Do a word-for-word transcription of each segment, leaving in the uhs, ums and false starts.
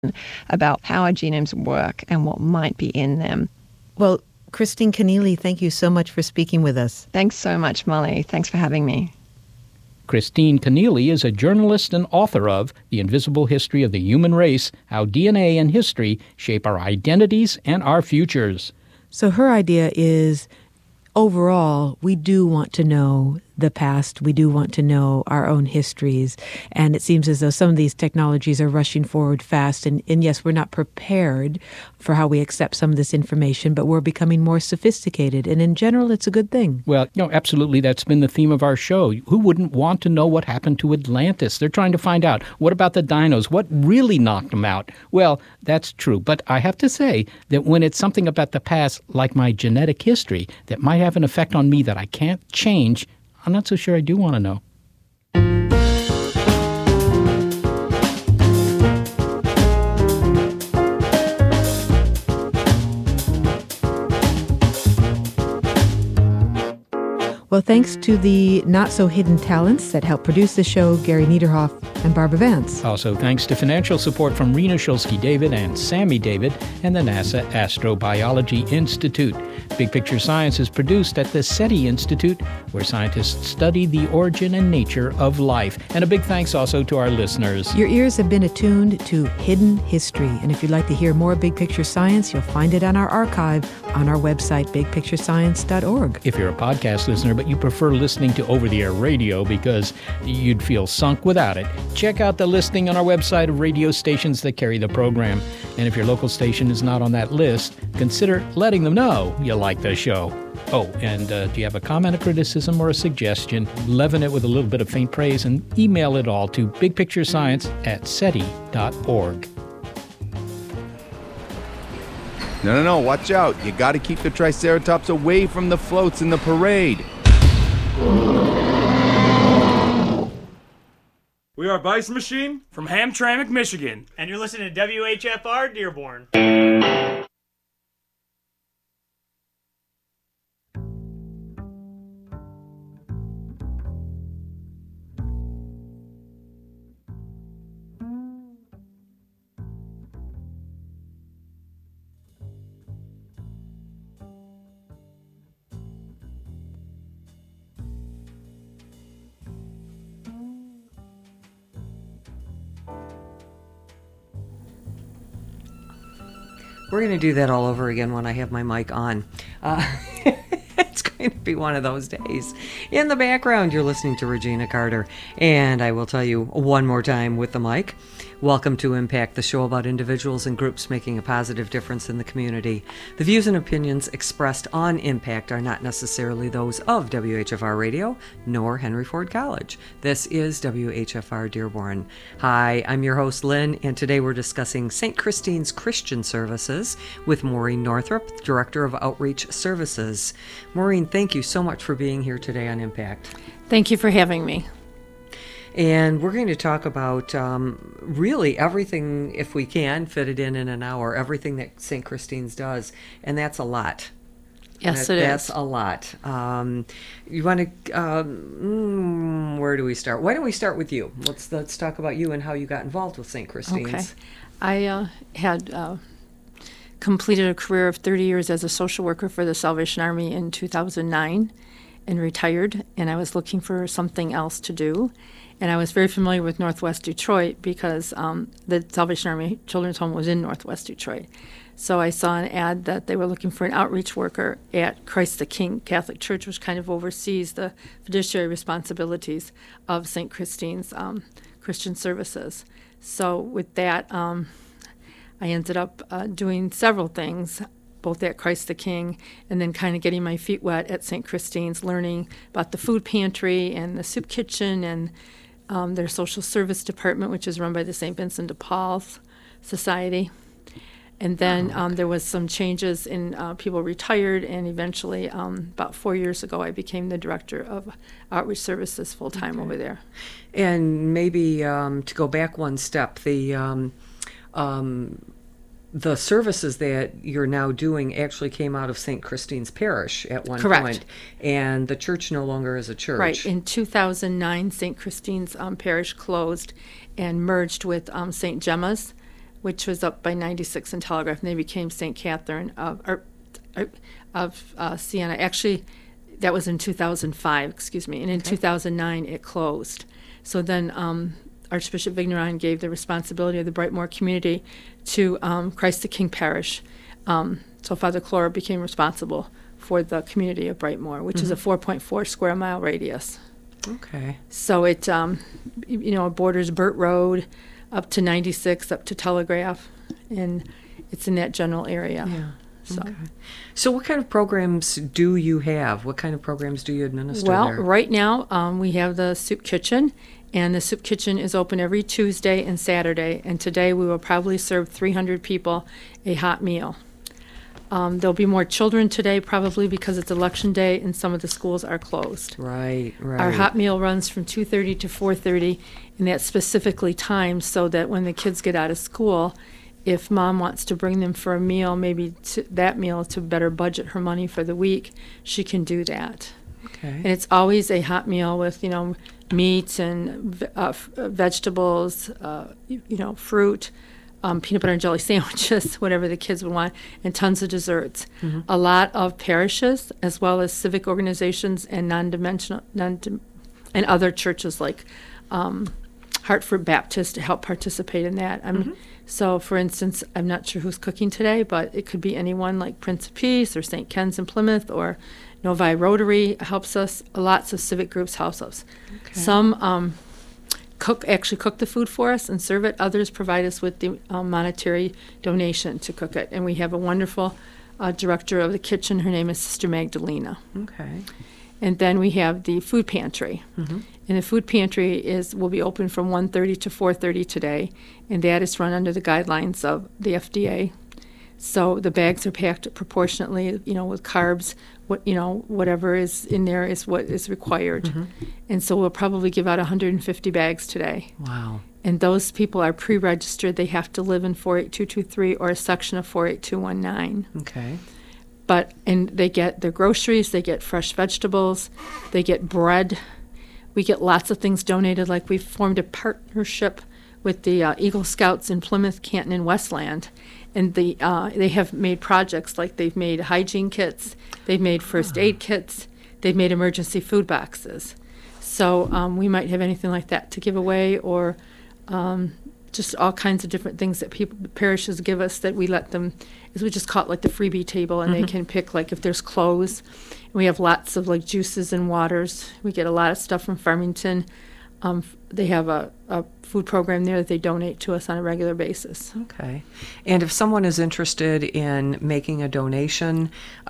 about how our genomes work and what might be in them. Well, Christine Kenneally, thank you so much for speaking with us. Thanks so much, Molly. Thanks for having me. Christine Kenneally is a journalist and author of The Invisible History of the Human Race, How D N A and History Shape Our Identities and Our Futures. So her idea is, overall, we do want to know the past. We do want to know our own histories. And it seems as though some of these technologies are rushing forward fast. And, and yes, we're not prepared for how we accept some of this information, but we're becoming more sophisticated. And in general, it's a good thing. Well, no, absolutely. That's been the theme of our show. Who wouldn't want to know what happened to Atlantis? They're trying to find out, what about the dinos? What really knocked them out? Well, that's true. But I have to say that when it's something about the past, like my genetic history, that might have an effect on me that I can't change, I'm not so sure I do want to know. Well, thanks to the not-so-hidden talents that help produce the show, Gary Niederhoff and Barbara Vance. Also, thanks to financial support from Rena Shulsky-David and Sammy David and the NASA Astrobiology Institute. Big Picture Science is produced at the SETI Institute, where scientists study the origin and nature of life. And a big thanks also to our listeners. Your ears have been attuned to Hidden History. And if you'd like to hear more Big Picture Science, you'll find it on our archive on our website, big picture science dot org. If you're a podcast listener, but you prefer listening to over-the-air radio because you'd feel sunk without it, check out the listing on our website of radio stations that carry the program. And if your local station is not on that list, consider letting them know you like the show. Oh, and uh, do you have a comment, a criticism, or a suggestion? Leaven it with a little bit of faint praise and email it all to bigpicturescience at seti dot org. No, no, no, watch out. You got to keep the Triceratops away from the floats in the parade. We are Bison Machine from Hamtramck, Michigan. And you're listening to W H F R Dearborn. We're going to do that all over again when I have my mic on. Uh, it's going to be one of those days. In the background, you're listening to Regina Carter. And I will tell you one more time with the mic. Welcome to Impact, the show about individuals and groups making a positive difference in the community. The views and opinions expressed on Impact are not necessarily those of W H F R Radio, nor Henry Ford College. This is W H F R Dearborn. Hi, I'm your host, Lynn, and today we're discussing Saint Christine's Christian Services with Maureen Northrup, Director of Outreach Services. Maureen, thank you so much for being here today on Impact. Thank you for having me. And we're going to talk about um, really everything, if we can fit it in in an hour, everything that Saint Christine's does. And that's a lot. Yes, that, it that's is. That's a lot. Um, you want to, um, where do we start? Why don't we start with you? Let's let's talk about you and how you got involved with Saint Christine's. Okay. I uh, had uh, completed a career of thirty years as a social worker for the Salvation Army in two thousand nine and retired, and I was looking for something else to do. And I was very familiar with Northwest Detroit because um, the Salvation Army Children's Home was in Northwest Detroit. So I saw an ad that they were looking for an outreach worker at Christ the King Catholic Church, which kind of oversees the fiduciary responsibilities of Saint Christine's um, Christian Services. So with that, um, I ended up uh, doing several things, both at Christ the King and then kind of getting my feet wet at Saint Christine's, learning about the food pantry and the soup kitchen and Um, their social service department, which is run by the Saint Vincent de Paul's Society. And then oh, okay. um, there was some changes in uh, people retired, and eventually, um, about four years ago, I became the director of outreach services full-time okay. over there. And maybe um, to go back one step, the um, um, the services that you're now doing actually came out of Saint Christine's Parish at one Correct. point, and the church no longer is a church. Right. In two thousand nine, Saint Christine's um, Parish closed and merged with um, Saint Gemma's which was up by ninety-six and Telegraph, and they became Saint Catherine of, or, or, of uh, Siena. Actually, that was in two thousand five, excuse me, and in okay. two thousand nine it closed. So then um, Archbishop Vigneron gave the responsibility of the Brightmoor community to um, Christ the King Parish. Um, so Father Clora became responsible for the community of Brightmoor, which mm-hmm. is a four point four square mile radius. Okay. So it, um, you know, borders Burt Road up to ninety-six, up to Telegraph, and it's in that general area. Yeah. So. Okay. So what kind of programs do you have? What kind of programs do you administer well, there? right now um, we have the soup kitchen, and the soup kitchen is open every Tuesday and Saturday, and today we will probably serve three hundred people a hot meal. Um, there'll be more children today probably because it's election day and some of the schools are closed. Right, right. Our hot meal runs from two thirty to four thirty, and that's specifically timed so that when the kids get out of school, if mom wants to bring them for a meal, maybe to that meal to better budget her money for the week, she can do that. Okay. And it's always a hot meal with, you know, meat and uh, f- uh, vegetables, uh, you, you know, fruit, um, peanut butter and jelly sandwiches, whatever the kids would want, and tons of desserts. Mm-hmm. A lot of parishes, as well as civic organizations and non-dimensional, non and other churches like um, Hartford Baptist to help participate in that. I mean, mm-hmm. So, for instance, I'm not sure who's cooking today, but it could be anyone like Prince of Peace or Saint Ken's in Plymouth or Novi Rotary helps us. Lots of civic groups help us. Okay. Some um, cook actually cook the food for us and serve it. Others provide us with the um, monetary donation to cook it. And we have a wonderful uh, director of the kitchen. Her name is Sister Magdalena. Okay. And then we have the food pantry. Mm-hmm. And the food pantry is will be open from one thirty to four thirty today, and that is run under the guidelines of the F D A. So the bags are packed proportionately, you know, with carbs. What you know, whatever is in there is what is required. Mm-hmm. And so we'll probably give out one hundred fifty bags today. Wow. And those people are pre-registered. They have to live in four eight two two three or a section of four eight two one nine. Okay. But and they get their groceries, they get fresh vegetables, they get bread. We get lots of things donated, like we've formed a partnership with the uh, Eagle Scouts in Plymouth, Canton, and Westland. And the uh, they have made projects like they've made hygiene kits, they've made first aid kits, they've made emergency food boxes. So um, we might have anything like that to give away, or um, just all kinds of different things that people, parishes give us that we let them, is we just call it like the freebie table, and mm-hmm. they can pick like if there's clothes. And we have lots of like juices and waters. We get a lot of stuff from Farmington. Um, they have a, a food program there that they donate to us on a regular basis. Okay. And if someone is interested in making a donation,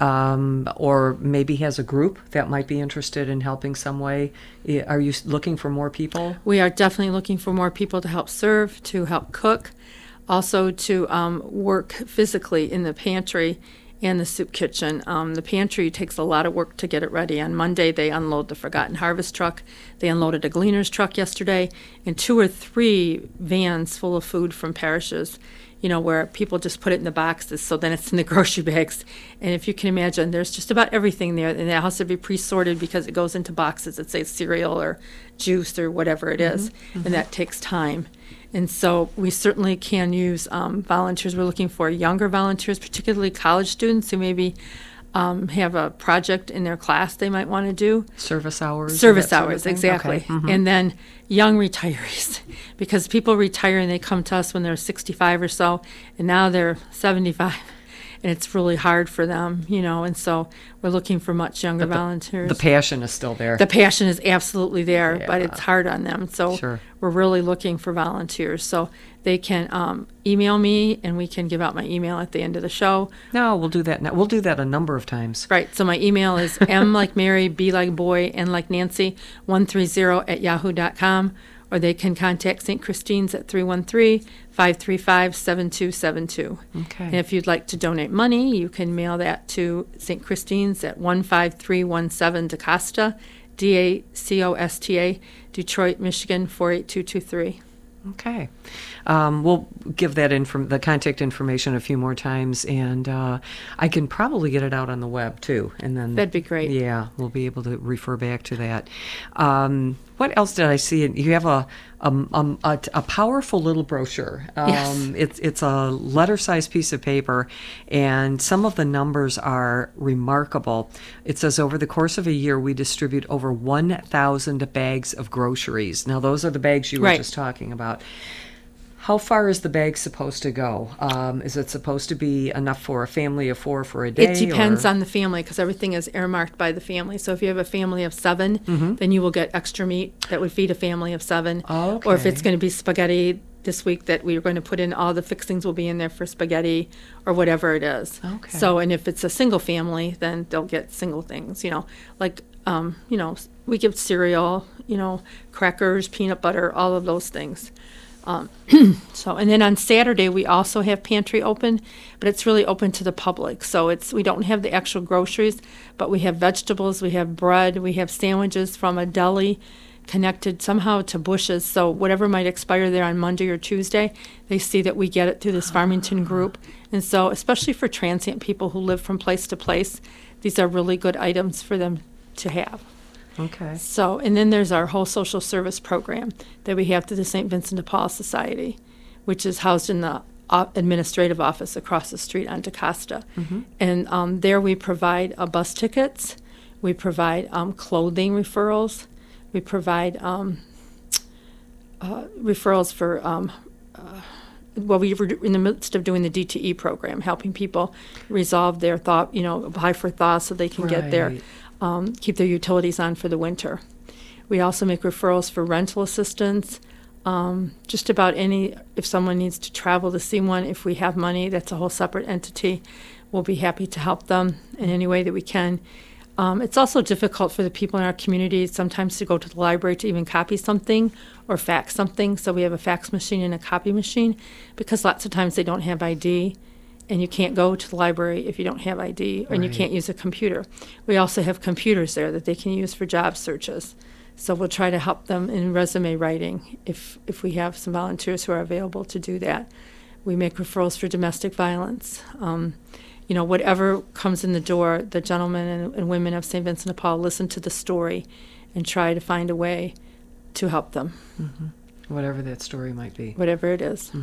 um, or maybe has a group that might be interested in helping some way, are you looking for more people? We are definitely looking for more people to help serve, to help cook, also to um, work physically in the pantry and the soup kitchen. Um, the pantry takes a lot of work to get it ready. On Monday, they unload the Forgotten Harvest truck. They unloaded a Gleaner's truck yesterday, and two or three vans full of food from parishes, you know, where people just put it in the boxes, so then it's in the grocery bags. And if you can imagine, there's just about everything there, and it has to be pre-sorted because it goes into boxes that say cereal or juice or whatever it is, mm-hmm. and that takes time. And so we certainly can use um, volunteers. We're looking for younger volunteers, particularly college students who maybe um, have a project in their class they might want to do. Service hours? Service hours, exactly. Okay. Mm-hmm. And then young retirees, because people retire and they come to us when they're sixty-five or so, and now they're seventy-five. And it's really hard for them, you know, and so we're looking for much younger the, volunteers. The passion is still there. The passion is absolutely there, yeah. but it's hard on them. So sure. we're really looking for volunteers. So they can um, email me, and we can give out my email at the end of the show. No, we'll do that now. We'll do that a number of times. Right. So my email is M like Mary, B like boy, N like Nancy, one three zero at yahoo dot com. Or they can contact Saint Christine's at three one three, five three five, seven two seven two. Okay. And if you'd like to donate money, you can mail that to Saint Christine's at one five three one seven DaCosta, D A C O S T A, Detroit, Michigan, four eight two two three. Okay. Um, we'll give that inform- the contact information a few more times, and uh, I can probably get it out on the web, too. And then That'd be great. Yeah, we'll be able to refer back to that. Um, what else did I see? You have a um, um, a, a powerful little brochure. Um, Yes. It's, it's a letter-sized piece of paper, and some of the numbers are remarkable. It says, over the course of a year, we distribute over one thousand bags of groceries. Now, those are the bags you were Right. just talking about. How far is the bag supposed to go? Um, is it supposed to be enough for a family of four for a day? It depends or? on the family because everything is earmarked by the family. So if you have a family of seven, Mm-hmm. then you will get extra meat that would feed a family of seven. Or if Okay. it's going to be spaghetti this week that we are going to put in, all the fixings will be in there for spaghetti or whatever it is. Okay. So, and if it's a single family, then they'll get single things, you know, like, um, you know, we give cereal, you know, crackers, peanut butter, all of those things. Um, so, and then on Saturday we also have pantry open, but it's really open to the public. So it's we don't have the actual groceries, but we have vegetables, we have bread, we have sandwiches from a deli connected somehow to Bush's. So whatever might expire there on Monday or Tuesday, they see that we get it through this Farmington group. And so, especially for transient people who live from place to place, these are really good items for them to have. Okay. So, and then there's our whole social service program that we have through the Saint Vincent de Paul Society, which is housed in the o- administrative office across the street on DaCosta. And um, there we provide uh, bus tickets, we provide um, clothing referrals, we provide um, uh, referrals for, um, uh, well, we were in the midst of doing the D T E program, helping people resolve their thought, you know, apply for thaw so they can get their Right. um, keep their utilities on for the winter. We also make referrals for rental assistance, um, just about any, if someone needs to travel to see one, if we have money, that's a whole separate entity. We'll be happy to help them in any way that we can. Um, it's also difficult for the people in our community sometimes to go to the library to even copy something or fax something. So we have a fax machine and a copy machine because lots of times they don't have I D. And you can't go to the library if you don't have I D, and you Right. can't use a computer. We also have computers there that they can use for job searches. So we'll try to help them in resume writing if, if we have some volunteers who are available to do that. We make referrals for domestic violence. Um, you know, whatever comes in the door, the gentlemen and, and women of Saint Vincent de Paul listen to the story and try to find a way to help them, Whatever that story might be. whatever it is.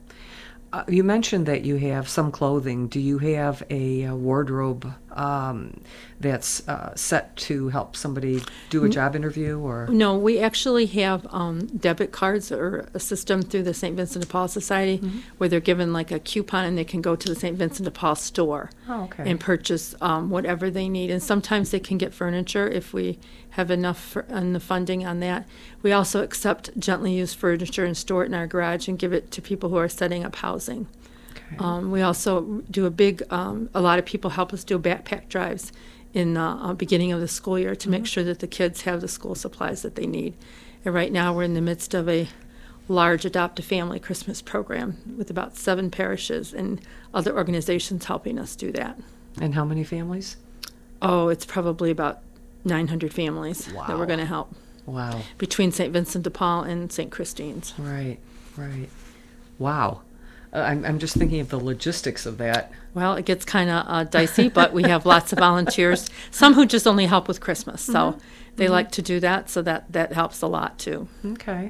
Uh, you mentioned that you have some clothing. Do you have a, uh wardrobe um, that's uh, set to help somebody do a job interview, or? No, we actually have um, debit cards or a system through the Saint Vincent de Paul Society where they're given like a coupon and they can go to the Saint Vincent de Paul store Oh, okay. and purchase um, whatever they need. And sometimes they can get furniture if we have enough for, in the funding on that. We also accept gently used furniture and store it in our garage and give it to people who are setting up housing. Okay. Um, we also do a big, um, a lot of people help us do backpack drives in the uh, beginning of the school year to make sure that the kids have the school supplies that they need. And right now we're in the midst of a large Adopt a Family Christmas program with about seven parishes and other organizations helping us do that. And how many families? Oh, it's probably about nine hundred families that Wow. we're going to help Wow. between Saint Vincent de Paul and Saint Christine's. Right, right. Wow. Uh, I'm, I'm just thinking of the logistics of that. Well, it gets kind of uh, dicey, but we have lots of volunteers, some who just only help with Christmas. So they like to do that, so that, that helps a lot too. Okay.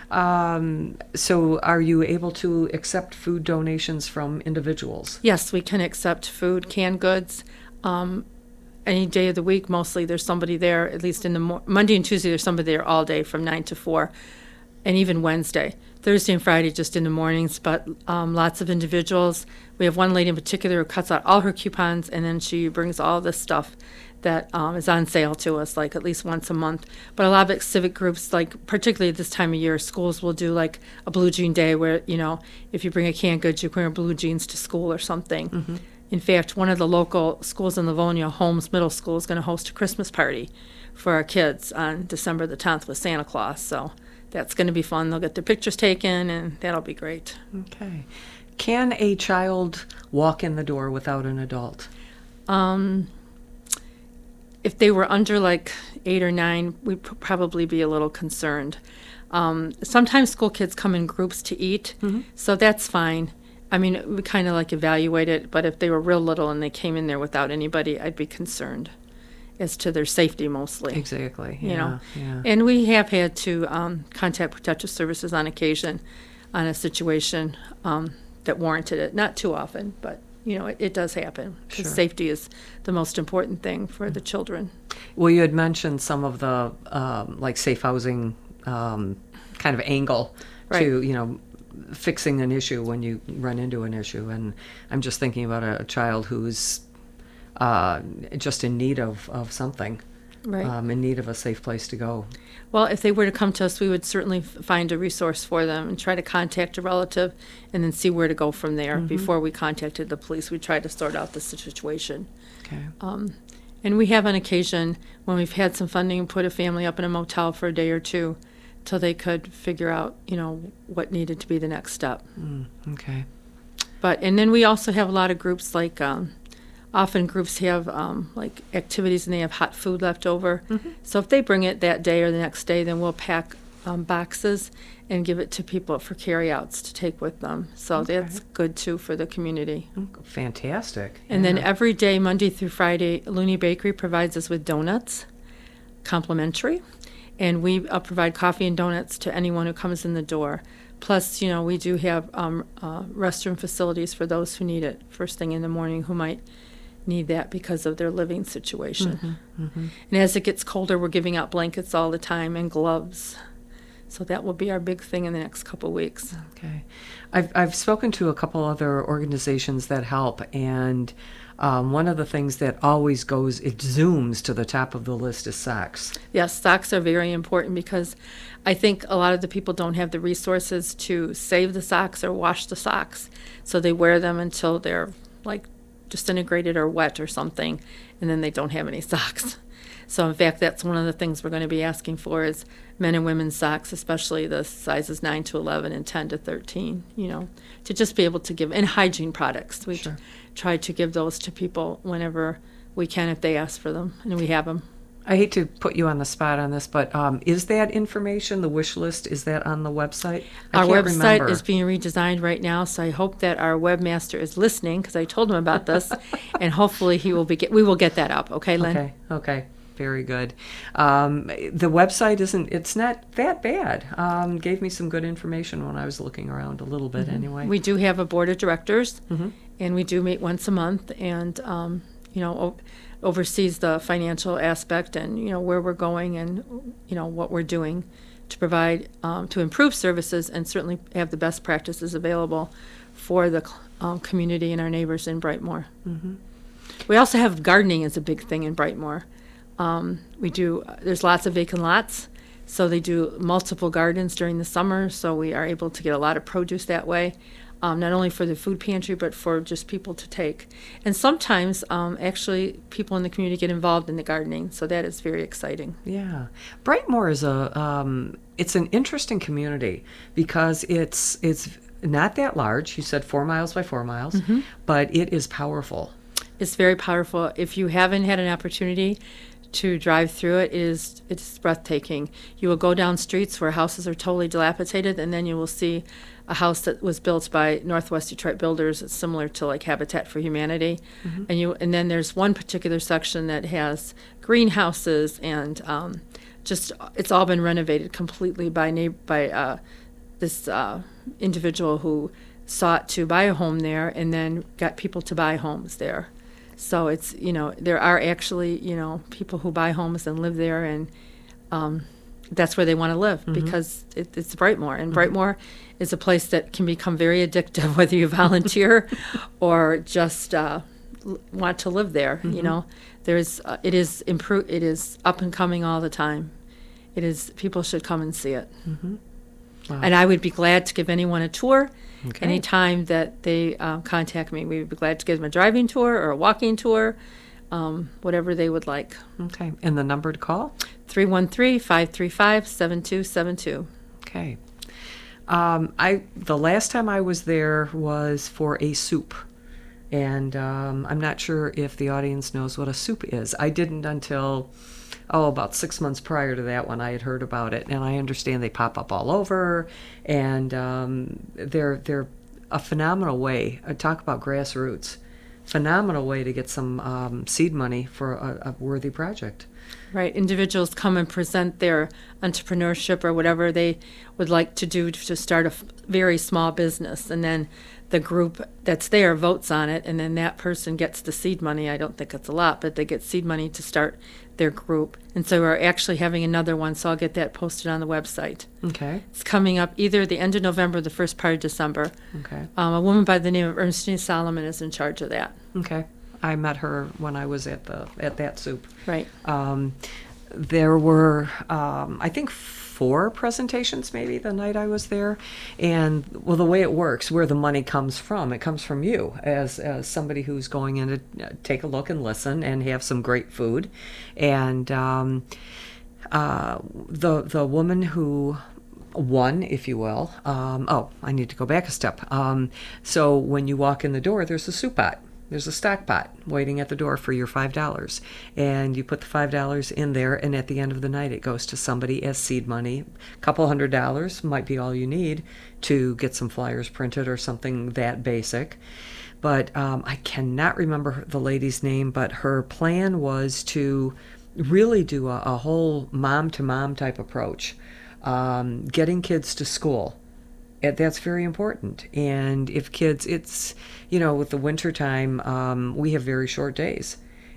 Um, so are you able to accept food donations from individuals? Yes, we can accept food, canned goods. Um, any day of the week, mostly there's somebody there, at least in the mo- Monday and Tuesday, there's somebody there all day from nine to four, and even Wednesday. Thursday and Friday just in the mornings, but um, lots of individuals. We have one lady in particular who cuts out all her coupons, and then she brings all this stuff that um, is on sale to us, like at least once a month. But a lot of civic groups, like particularly at this time of year, schools will do like a blue jean day where, you know, if you bring a canned goods, you can wear blue jeans to school or something. In fact, one of the local schools in Livonia, Holmes Middle School, is going to host a Christmas party for our kids on December the tenth with Santa Claus. So that's going to be fun. They'll get their pictures taken, and that'll be great. Okay. Can a child walk in the door without an adult? Um, if they were under like eight or nine, we'd p- probably be a little concerned. Um, sometimes school kids come in groups to eat, Mm-hmm. so that's fine. I mean, we kind of like evaluate it, but if they were real little and they came in there without anybody, I'd be concerned as to their safety mostly. Exactly. You Yeah, know, yeah. and we have had to um, contact Protective Services on occasion on a situation um, that warranted it. Not too often, but you know, it, it does happen because Sure. safety is the most important thing for the children. Well, you had mentioned some of the um, like safe housing um, kind of angle Right. to, you know, fixing an issue when you run into an issue. And I'm just thinking about a, a child who's uh, just in need of, of something, Right. um, in need of a safe place to go. Well, if they were to come to us, we would certainly f- find a resource for them and try to contact a relative and then see where to go from there. Before we contacted the police, we tried to sort out the situation. Okay. Um, and we have on occasion, when we've had some funding, put a family up in a motel for a day or two till they could figure out, you know, what needed to be the next step. Okay. But, and then we also have a lot of groups like, um, often groups have um, like activities and they have hot food left over. So if they bring it that day or the next day, then we'll pack um, boxes and give it to people for carryouts to take with them. So that's good too for the community. Fantastic. And then Yeah. every day, Monday through Friday, Looney Bakery provides us with donuts, complimentary. And we uh, provide coffee and donuts to anyone who comes in the door. Plus, you know, we do have um, uh, restroom facilities for those who need it first thing in the morning who might need that because of their living situation. And as it gets colder, we're giving out blankets all the time and gloves. So that will be our big thing in the next couple weeks. Okay. I've, I've spoken to a couple other organizations that help, and um, one of the things that always goes, it zooms to the top of the list is socks. Yes, socks are very important because I think a lot of the people don't have the resources to save the socks or wash the socks. So they wear them until they're like disintegrated or wet or something, and then they don't have any socks. So in fact, that's one of the things we're going to be asking for is men and women's socks, especially the sizes nine to eleven and ten to thirteen, you know, to just be able to give, and hygiene products. We Sure. try to give those to people whenever we can if they ask for them, and we have them. I hate to put you on the spot on this, but um, is that information, the wish list, is that on the website? I Our can't website remember. is being redesigned right now, so I hope that our webmaster is listening because I told him about this, and hopefully he will be. Get, we will get that up. Okay, Lynn. Okay, okay. Very good. Um, the website isn't, it's not that bad. Um, gave me some good information when I was looking around a little bit anyway. We do have a board of directors, and we do meet once a month, and um, you know, o- oversees the financial aspect and you know where we're going and you know what we're doing to provide um, to improve services and certainly have the best practices available for the um, community and our neighbors in Brightmoor. We also have gardening as a big thing in Brightmoor. Um, we do. There's lots of vacant lots, so they do multiple gardens during the summer. So we are able to get a lot of produce that way, um, not only for the food pantry but for just people to take. And sometimes, um, actually, people in the community get involved in the gardening. So that is very exciting. Yeah, Brightmoor is a um, it's an interesting community because it's it's not that large. You said four miles by four miles, Mm-hmm. but it is powerful. It's very powerful. If you haven't had an opportunity to drive through it, it is it's breathtaking. You will go down streets where houses are totally dilapidated, and then you will see a house that was built by Northwest Detroit Builders. It's similar to like Habitat for Humanity, and you and then there's one particular section that has greenhouses and um, just it's all been renovated completely by na- by uh, this uh, individual who sought to buy a home there and then got people to buy homes there. So it's, you know, there are actually, you know, people who buy homes and live there, and um, that's where they want to live because it, it's Brightmoor. And Brightmoor is a place that can become very addictive, whether you volunteer or just uh, l- want to live there. You know, there's uh, it is improve, it is up and coming all the time. It is people should come and see it. Wow. And I would be glad to give anyone a tour. Okay. Anytime that they uh, contact me, we would be glad to give them a driving tour or a walking tour, um, whatever they would like. Okay, and the number to call? three one three, five three five, seven two seven two. Okay. Um, I the last time I was there was for a soup, and um, I'm not sure if the audience knows what a soup is. I didn't until oh, about six months prior to that when I had heard about it. And I understand they pop up all over, and um, they're, they're a phenomenal way. I talk about grassroots. Phenomenal way to get some um, seed money for a, a worthy project. Right. Individuals come and present their entrepreneurship or whatever they would like to do to start a f- very small business. And then the group that's there votes on it, and then that person gets the seed money. I don't think it's a lot, but they get seed money to start their group. And so we're actually having another one, so I'll get that posted on the website. Okay. It's coming up either the end of November or the first part of December. Okay. Um, a woman by the name of Ernestine Solomon is in charge of that. Okay. I met her when I was at the at that soup. Right. Um, there were, um, I think, four presentations maybe the night I was there. And, well, the way it works, where the money comes from, it comes from you as, as somebody who's going in to take a look and listen and have some great food. And um, uh, the the woman who won, if you will, um, oh, I need to go back a step. Um, so when you walk in the door, there's a soup pot. There's a stock pot waiting at the door for your five dollars. And you put the five dollars in there, and at the end of the night, it goes to somebody as seed money. A couple hundred dollars might be all you need to get some flyers printed or something that basic. But um, I cannot remember the lady's name, but her plan was to really do a, a whole mom-to-mom type approach, um, getting kids to school. And that's very important. And if kids, it's, you know, with the winter time, um, we have very short days.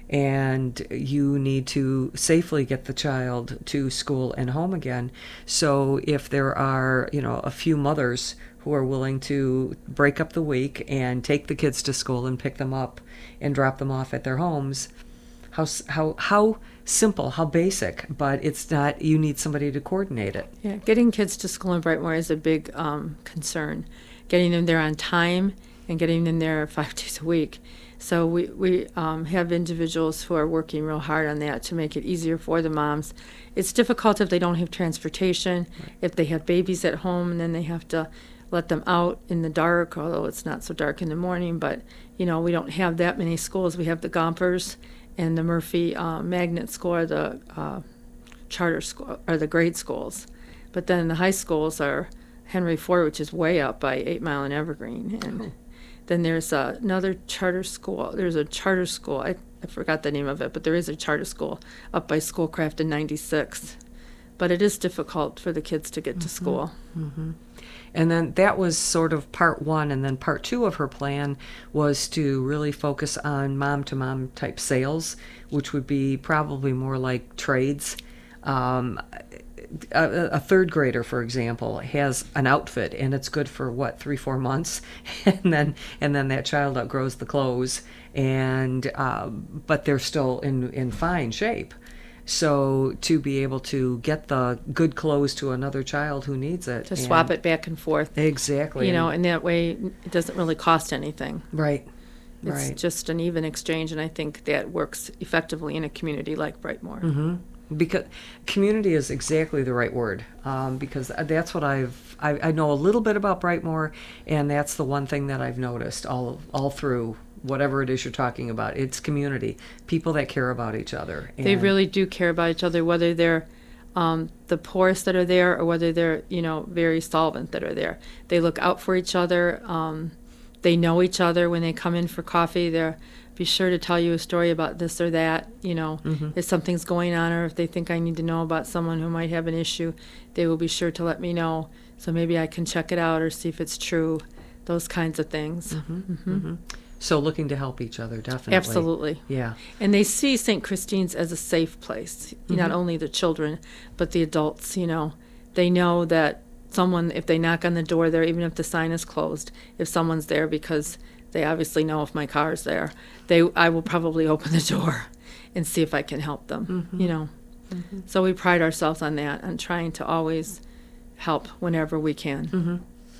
And you need to safely get the child to school and home again. So if there are, you know, a few mothers who are willing to break up the week and take the kids to school and pick them up and drop them off at their homes, how how how simple, how basic, but it's not, you need somebody to coordinate it. Yeah, getting kids to school in Brightmoor is a big um, concern. Getting them there on time and getting them there five days a week. So we, we um, have individuals who are working real hard on that to make it easier for the moms. It's difficult if they don't have transportation, right. If they have babies at home and then they have to let them out in the dark, although it's not so dark in the morning, but you know, we don't have that many schools. We have the Gompers and the Murphy uh, Magnet School, or the uh, charter school, or the grade schools. But then the high schools are Henry Ford, which is way up by Eight Mile and Evergreen. And oh. Then there's uh, another charter school. There's a charter school. I, I forgot the name of it, but there is a charter school up by Schoolcraft in ninety-six. But it is difficult for the kids to get mm-hmm. to school. Mm-hmm. And then that was sort of part one, and then part two of her plan was to really focus on mom-to-mom type sales, which would be probably more like trades. Um, a, a third grader, for example, has an outfit, and it's good for what, three, four months, and then and then that child outgrows the clothes, and uh, but they're still in in fine shape. So to be able to get the good clothes to another child who needs it. To swap it back and forth. Exactly. You know, and that way it doesn't really cost anything. Right. It's right. just an even exchange, and I think that works effectively in a community like Brightmoor. Mm-hmm. Because community is exactly the right word, um, because that's what I've, I, I know a little bit about Brightmoor, and that's the one thing that I've noticed all all through whatever it is you're talking about. It's community, people that care about each other. They really do care about each other, whether they're um, the poorest that are there or whether they're, you know, very solvent that are there. They look out for each other. Um, they know each other when they come in for coffee. They're be sure to tell you a story about this or that, you know, mm-hmm. if something's going on, or if they think I need to know about someone who might have an issue, they will be sure to let me know. So maybe I can check it out or see if it's true, those kinds of things. Mm-hmm. Mm-hmm. Mm-hmm. So looking to help each other, definitely. Absolutely. Yeah. And they see Saint Christine's as a safe place, mm-hmm. not only the children, but the adults, you know. They know that someone, if they knock on the door there, even if the sign is closed, if someone's there, because they obviously know if my car's there, they I will probably open the door and see if I can help them, mm-hmm. you know. Mm-hmm. So we pride ourselves on that, on trying to always help whenever we can. Mm-hmm.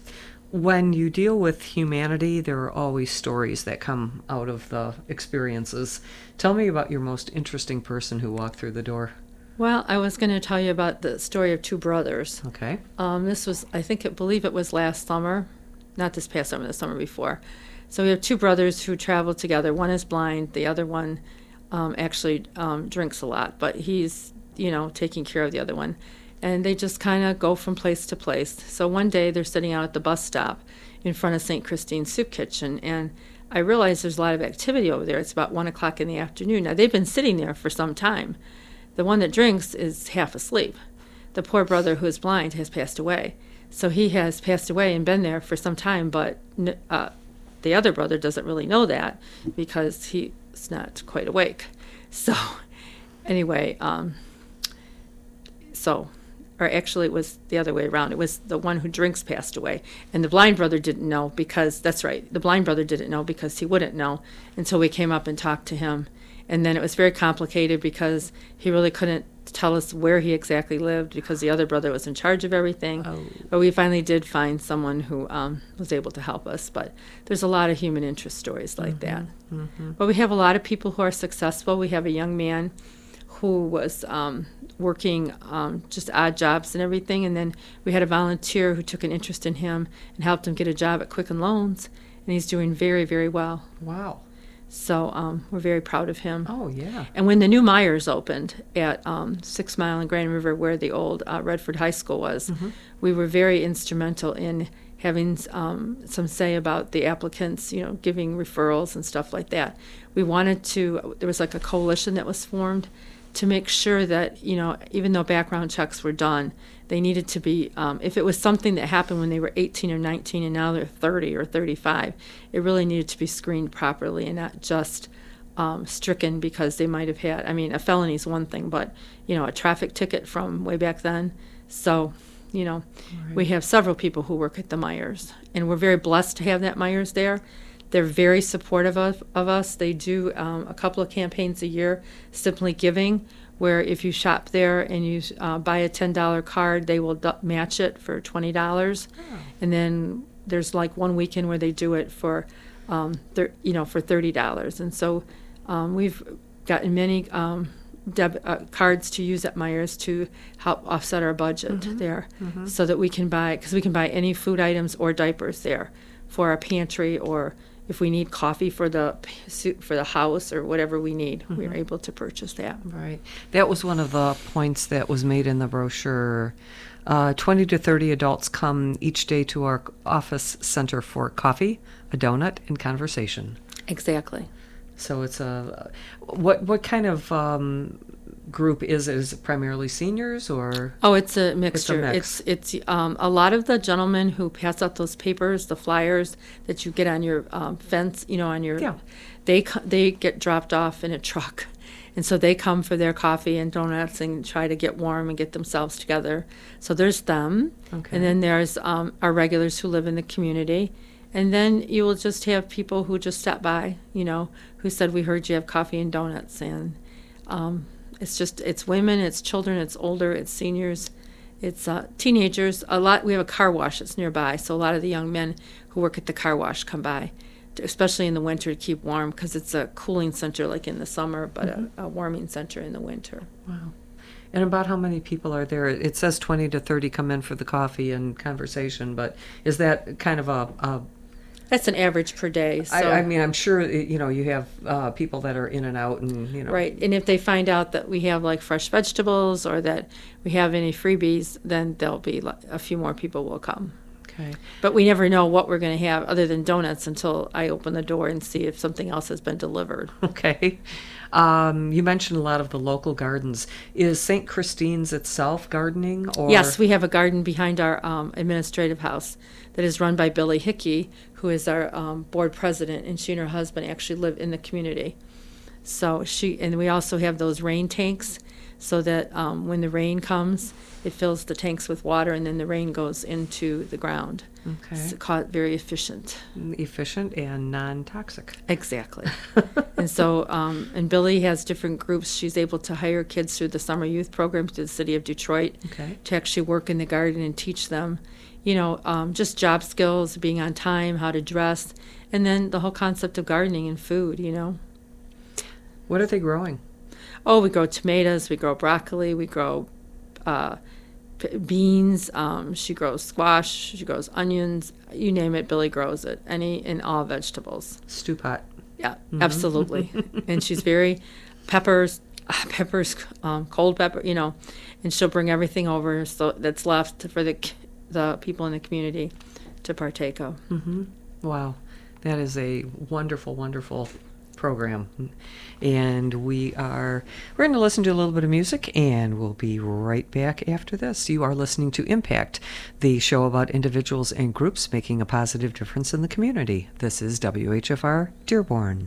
When you deal with humanity, there are always stories that come out of the experiences. Tell me about your most interesting person who walked through the door. Well, I was going to tell you about the story of two brothers. Okay. Um, this was, I think, I believe it was last summer, not this past summer, the summer before. So we have two brothers who travel together. One is blind. The other one um, actually um, drinks a lot, but he's you know, taking care of the other one. And they just kind of go from place to place. So one day they're sitting out at the bus stop in front of Saint Christine's Soup Kitchen, and I realize there's a lot of activity over there. It's about one o'clock in the afternoon. Now, they've been sitting there for some time. The one that drinks is half asleep. The poor brother who is blind has passed away. So he has passed away and been there for some time, but uh, the other brother doesn't really know that because he's not quite awake. So anyway, um, so, or actually it was the other way around. It was the one who drinks passed away. And the blind brother didn't know because, that's right, the blind brother didn't know because he wouldn't know until we came up and talked to him. And then it was very complicated because he really couldn't tell us where he exactly lived because the other brother was in charge of everything. Oh. But we finally did find someone who um, was able to help us. But there's a lot of human interest stories like mm-hmm. that. Mm-hmm. But we have a lot of people who are successful. We have a young man who was um, working um, just odd jobs and everything. And then we had a volunteer who took an interest in him and helped him get a job at Quicken Loans. And he's doing very, very well. Wow. So um, we're very proud of him. Oh, yeah. And when the new Myers opened at um, Six Mile and Grand River, where the old uh, Redford High School was, mm-hmm. we were very instrumental in having um, some say about the applicants, you know, giving referrals and stuff like that. We wanted to, there was like a coalition that was formed to make sure that, you know, even though background checks were done, they needed to be, um, if it was something that happened when they were eighteen or nineteen and now they're thirty or thirty-five, it really needed to be screened properly and not just um, stricken because they might have had, I mean, a felony is one thing, but, you know, a traffic ticket from way back then. So, you know, right. We have several people who work at the Myers, and we're very blessed to have that Myers there. They're very supportive of, of us. They do um, a couple of campaigns a year, Simply Giving, where if you shop there and you uh, buy a ten dollar card, they will d- match it for twenty dollars. Oh. And then there's like one weekend where they do it for, um, thir- you know, for thirty dollars. And so um, we've gotten many um, deb- uh, cards to use at Myers to help offset our budget mm-hmm. there mm-hmm. so that we can buy, because we can buy any food items or diapers there for our pantry, or if we need coffee for the for the house or whatever we need, mm-hmm. we're able to purchase that. Right. That was one of the points that was made in the brochure. Uh, twenty to thirty adults come each day to our office center for coffee, a donut, and conversation. Exactly. So it's a what what kind of um, group is it? Is it primarily seniors or? Oh, it's a mixture. It's a mix. It's, it's um, a lot of the gentlemen who pass out those papers, the flyers that you get on your um, fence, you know, on your. Yeah. They they get dropped off in a truck, and so they come for their coffee and donuts and try to get warm and get themselves together. So there's them, okay. And then there's um, our regulars who live in the community. And then you will just have people who just stop by, you know, who said, we heard you have coffee and donuts. And um, it's just, it's women, it's children, it's older, it's seniors, it's uh, teenagers. A lot. We have a car wash that's nearby, so a lot of the young men who work at the car wash come by, especially in the winter to keep warm, because it's a cooling center like in the summer, but mm-hmm. a, a warming center in the winter. Wow. And about how many people are there? It says twenty to thirty come in for the coffee and conversation, but is that kind of a... a That's an average per day. So. I, I mean, I'm sure, you know, you have uh, people that are in and out and, you know. Right. And if they find out that we have, like, fresh vegetables or that we have any freebies, then there'll be a few more people will come. Okay. But we never know what we're going to have other than donuts until I open the door and see if something else has been delivered. Okay. Um, you mentioned a lot of the local gardens. Is Saint Christine's itself gardening? Or? Yes, we have a garden behind our um, administrative house that is run by Billy Hickey, who is our um, board president, and she and her husband actually live in the community. So she, and we also have those rain tanks so that um, when the rain comes, it fills the tanks with water, and then the rain goes into the ground. Okay. It's ca- very efficient. Efficient and non-toxic. Exactly. And so, um, and Billy has different groups. She's able to hire kids through the summer youth program through the city of Detroit okay. to actually work in the garden and teach them, you know, um, just job skills, being on time, how to dress, and then the whole concept of gardening and food, you know. What are they growing? Oh, we grow tomatoes, we grow broccoli, we grow uh, p- beans, um, she grows squash, she grows onions, you name it, Billy grows it, any and all vegetables. Stew pot. Yeah, mm-hmm. absolutely. And she's very, peppers, uh, peppers, um, cold pepper, you know, and she'll bring everything over so that's left for the the people in the community to partake of. Mm-hmm. Wow, that is a wonderful, wonderful program. And we are we're going to listen to a little bit of music, and we'll be right back after this. You are listening to Impact, the show about individuals and groups making a positive difference in the community. This is W H F R Dearborn.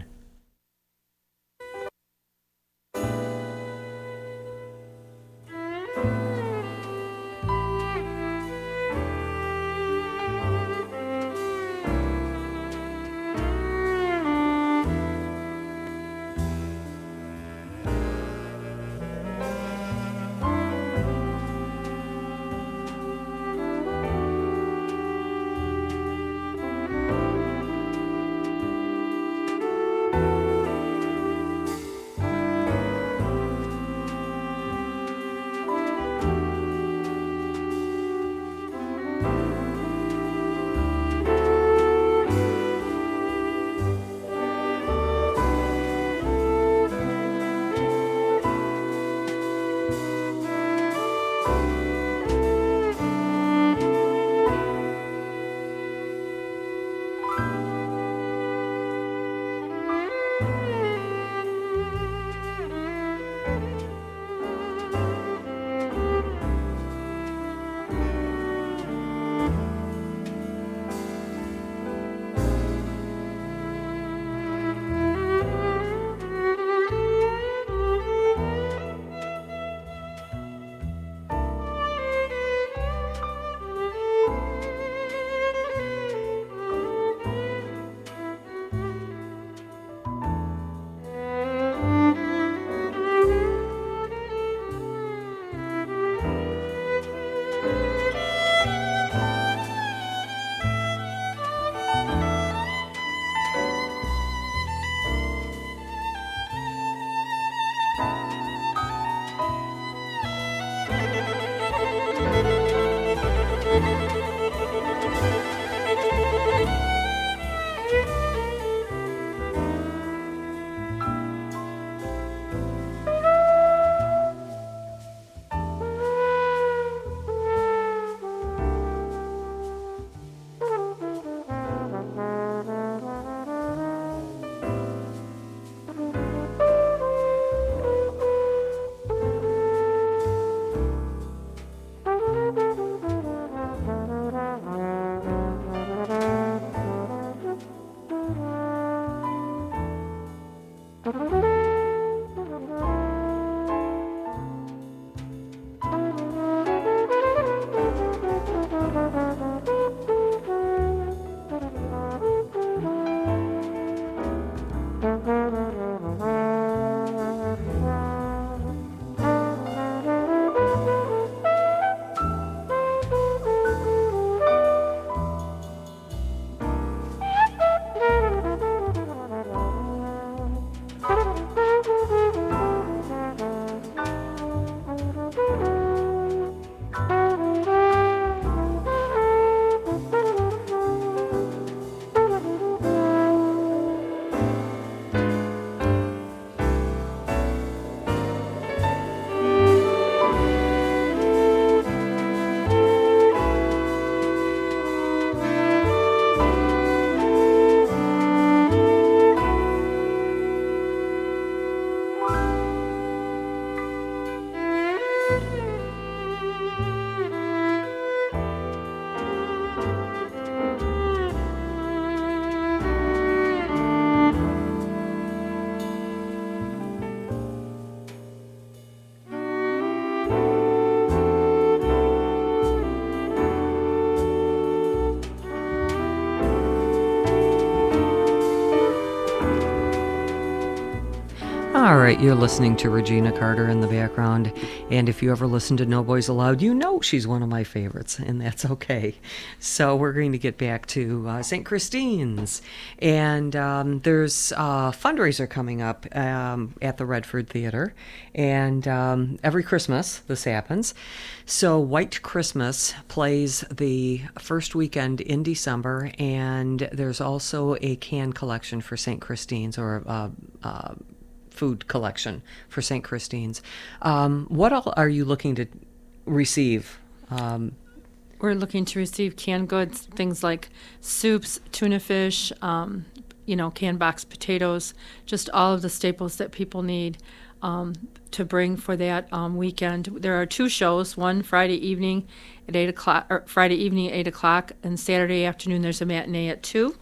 All right, you're listening to Regina Carter in the background, and if you ever listen to No Boys Allowed, you know she's one of my favorites, and that's okay. So we're going to get back to uh, Saint Christine's, and um, there's a fundraiser coming up um, at the Redford Theater, and um, every Christmas this happens. So White Christmas plays the first weekend in December, and there's also a can collection for Saint Christine's, or uh, uh, food collection for Saint Christine's. Um, what all are you looking to receive? Um, We're looking to receive canned goods, things like soups, tuna fish, um, you know, canned box potatoes, just all of the staples that people need um, to bring for that um, weekend. There are two shows, one Friday evening at eight o'clock, or Friday evening at eight o'clock, and Saturday afternoon there's a matinee at two.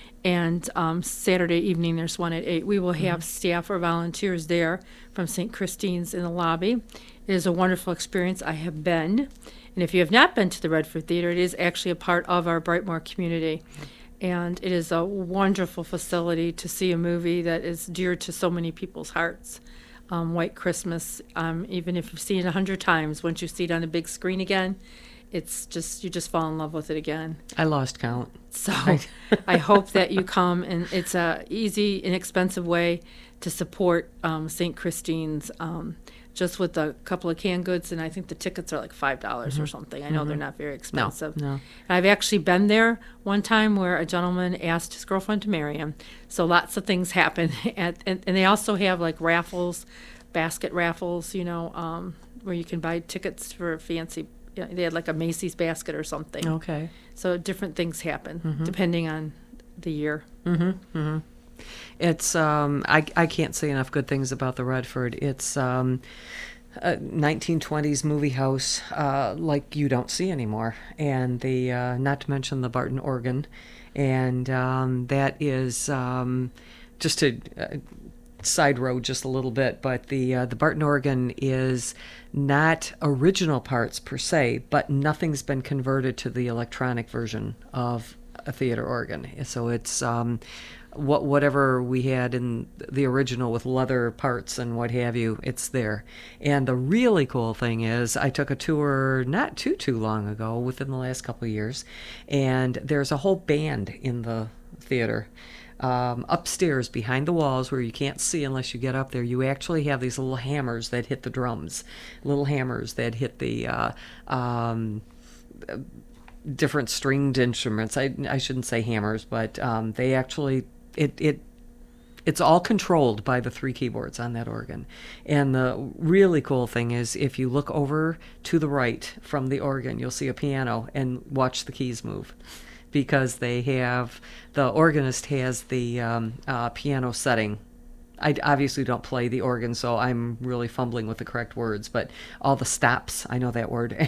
And um, Saturday evening, there's one at eight. We will have mm-hmm. staff or volunteers there from Saint Christine's in the lobby. It is a wonderful experience. I have been. And if you have not been to the Redford Theater, it is actually a part of our Brightmoor community. And it is a wonderful facility to see a movie that is dear to so many people's hearts. Um, White Christmas, um, even if you've seen it a hundred times, once you see it on a big screen again, it's just, you just fall in love with it again. I lost count. So I hope that you come, and it's a easy, inexpensive way to support um, Saint Christine's, um, just with a couple of canned goods, and I think the tickets are like five dollars mm-hmm. or something. I know mm-hmm. they're not very expensive. No, no. And I've actually been there one time where a gentleman asked his girlfriend to marry him. So lots of things happen. At, and, and they also have like raffles, basket raffles, you know, um, where you can buy tickets for fancy. Yeah, they had like a Macy's basket or something. Okay. So different things happen mm-hmm. depending on the year. Mm-hmm. Mm-hmm. It's um, I I can't say enough good things about the Redford. It's um, a nineteen twenties movie house uh, like you don't see anymore, and the uh, not to mention the Barton organ, and um, that is um, just to. Uh, side road just a little bit, but the uh, the Barton organ is not original parts per se, but nothing's been converted to the electronic version of a theater organ. So it's um, what whatever we had in the original with leather parts and what have you, it's there. And the really cool thing is I took a tour not too too long ago, within the last couple of years, and there's a whole band in the theater. Um, upstairs behind the walls where you can't see unless you get up there, you actually have these little hammers that hit the drums, little hammers that hit the uh, um, different stringed instruments. I, I shouldn't say hammers, but um, they actually, it, it it's all controlled by the three keyboards on that organ. And the really cool thing is if you look over to the right from the organ, you'll see a piano and watch the keys move. Because they have, the organist has the um, uh, piano setting. I obviously don't play the organ, so I'm really fumbling with the correct words, but all the stops, I know that word.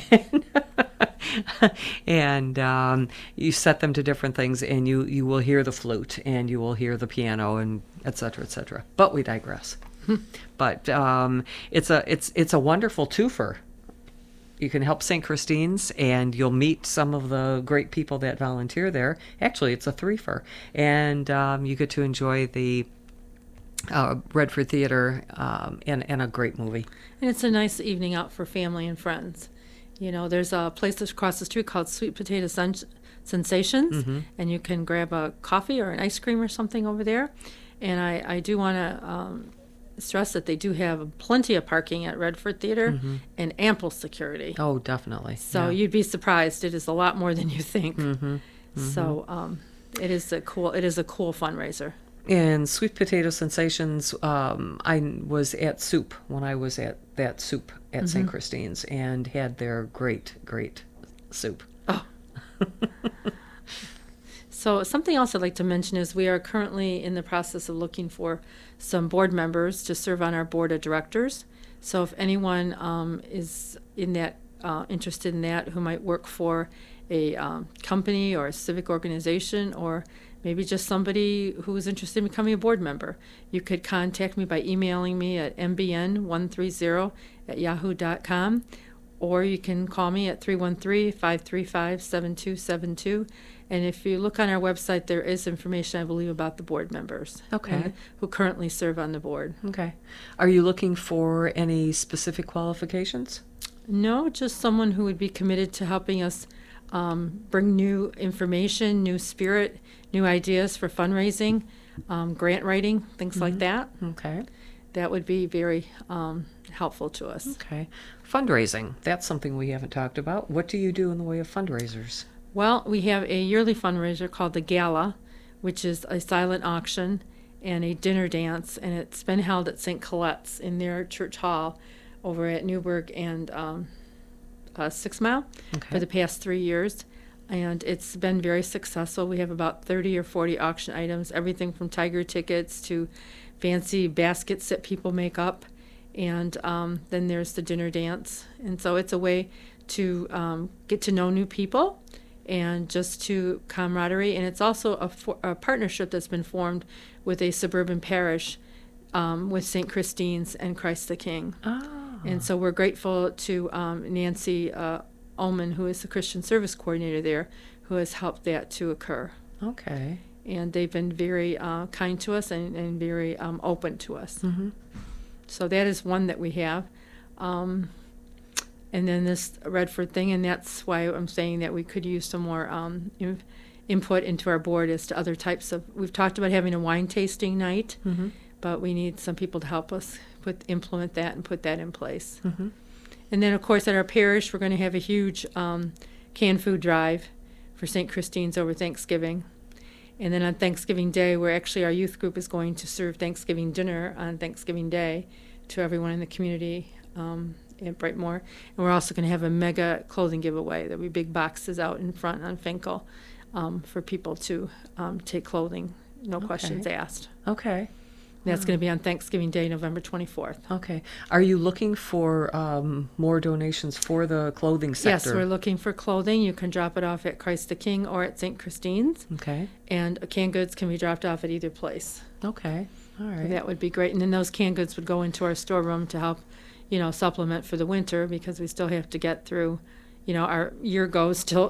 And um, you set them to different things, and you, you will hear the flute, and you will hear the piano, and et cetera, et cetera. But we digress. But um, it's a it's it's a wonderful twofer. You can help Saint Christine's, and you'll meet some of the great people that volunteer there. Actually, it's a threefer, and um, you get to enjoy the uh, Redford Theater um, and, and a great movie. And it's a nice evening out for family and friends. You know, there's a place across the street called Sweet Potato Sen- Sensations, mm-hmm. and you can grab a coffee or an ice cream or something over there. And I, I do want to um, stress that they do have plenty of parking at Redford Theater mm-hmm. and ample security. Oh, definitely. So yeah. you'd be surprised. It is a lot more than you think. Mm-hmm. Mm-hmm. So um, it is a cool. It is a cool fundraiser. And Sweet Potato Sensations, um, I was at Soup when I was at that Soup at mm-hmm. Saint Christine's and had their great, great soup. Oh. So something else I'd like to mention is we are currently in the process of looking for some board members to serve on our board of directors. So if anyone um, is in that uh, interested in that, who might work for a um, company or a civic organization, or maybe just somebody who is interested in becoming a board member, you could contact me by emailing me at m b n one thirty at yahoo dot com, or you can call me at three one three, five three five, seven two seven two. And if you look on our website, there is information, I believe, about the board members. Okay. Who currently serve on the board. Okay. Are you looking for any specific qualifications? No, just someone who would be committed to helping us um, bring new information, new spirit, new ideas for fundraising, um, grant writing, things mm-hmm. like that. Okay. That would be very um, helpful to us. Okay. Fundraising, that's something we haven't talked about. What do you do in the way of fundraisers? Well, we have a yearly fundraiser called the Gala, which is a silent auction, and a dinner dance, and it's been held at Saint Colette's in their church hall over at Newburgh and um, uh, Six Mile Okay. for the past three years. And it's been very successful. We have about thirty or forty auction items, everything from tiger tickets to fancy baskets that people make up. And um, then there's the dinner dance. And so it's a way to um, get to know new people and just to camaraderie. And it's also a, for, a partnership that's been formed with a suburban parish um, with Saint Christine's and Christ the King. Oh. And so we're grateful to um, Nancy uh, Ullman, who is the Christian service coordinator there, who has helped that to occur. Okay. And they've been very uh, kind to us and, and very um, open to us. Mm-hmm. So that is one that we have. Um, and then this Redford thing, and that's why I'm saying that we could use some more um, in, input into our board as to other types of, we've talked about having a wine tasting night, Mm-hmm. but we need some people to help us put implement that and put that in place. Mm-hmm. And then, of course, at our parish, we're going to have a huge um, canned food drive for Saint Christine's over Thanksgiving. And then on Thanksgiving Day, where actually our youth group is going to serve Thanksgiving dinner on Thanksgiving Day to everyone in the community um, at Brightmoor. And we're also going to have a mega clothing giveaway. There'll be big boxes out in front on Finkel um, for people to um, take clothing, no Okay. questions asked. Okay. And that's going to be on Thanksgiving Day, November twenty-fourth. Okay. Are you looking for um, more donations for the clothing sector? Yes, we're looking for clothing. You can drop it off at Christ the King or at Saint Christine's. Okay. And canned goods can be dropped off at either place. Okay. All right. That would be great. And then those canned goods would go into our storeroom to help, you know, supplement for the winter, because we still have to get through, you know, our year goes till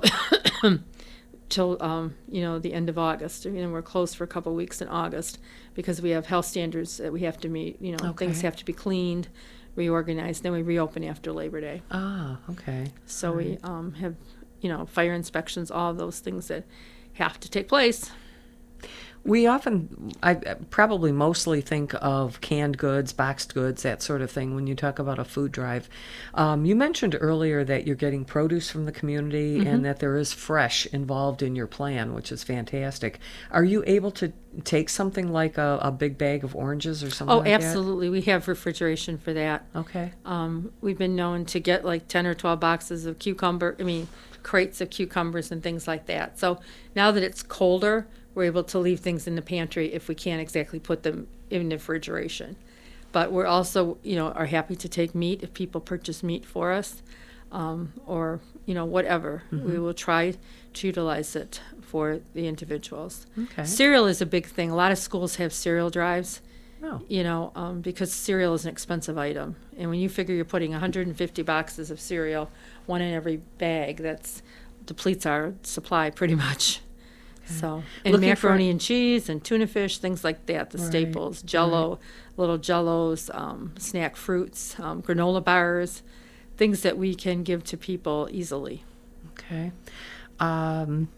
till um, you know, the end of August. You know, we're closed for a couple of weeks in August because we have health standards that we have to meet. You know, Okay. things have to be cleaned, reorganized. Then we reopen after Labor Day. Ah, okay. So we um, have, you know, fire inspections, all of those things that have to take place. We often, I I probably mostly think of canned goods, boxed goods, that sort of thing when you talk about a food drive. Um, you mentioned earlier that you're getting produce from the community Mm-hmm. and that there is fresh involved in your plan, which is fantastic. Are you able to take something like a, a big bag of oranges or something Oh, like that? absolutely. We have refrigeration for that. Okay. Um, we've been known to get like ten or twelve boxes of cucumber, I mean, crates of cucumbers and things like that. So now that it's colder, we're able to leave things in the pantry if we can't exactly put them in the refrigeration. But we're also, you know, are happy to take meat if people purchase meat for us, um, or, you know, whatever. Mm-hmm. We will try to utilize it for the individuals. Okay. Cereal is a big thing. A lot of schools have cereal drives. Oh. You know, um, because cereal is an expensive item. And when you figure you're putting one hundred fifty boxes of cereal, one in every bag, that's depletes our supply pretty much. So, and Looking for- macaroni and cheese and tuna fish, things like that, the Right, staples, Jell-O, little Jell-Os, um, snack fruits, um, granola bars, things that we can give to people easily. Okay. Um,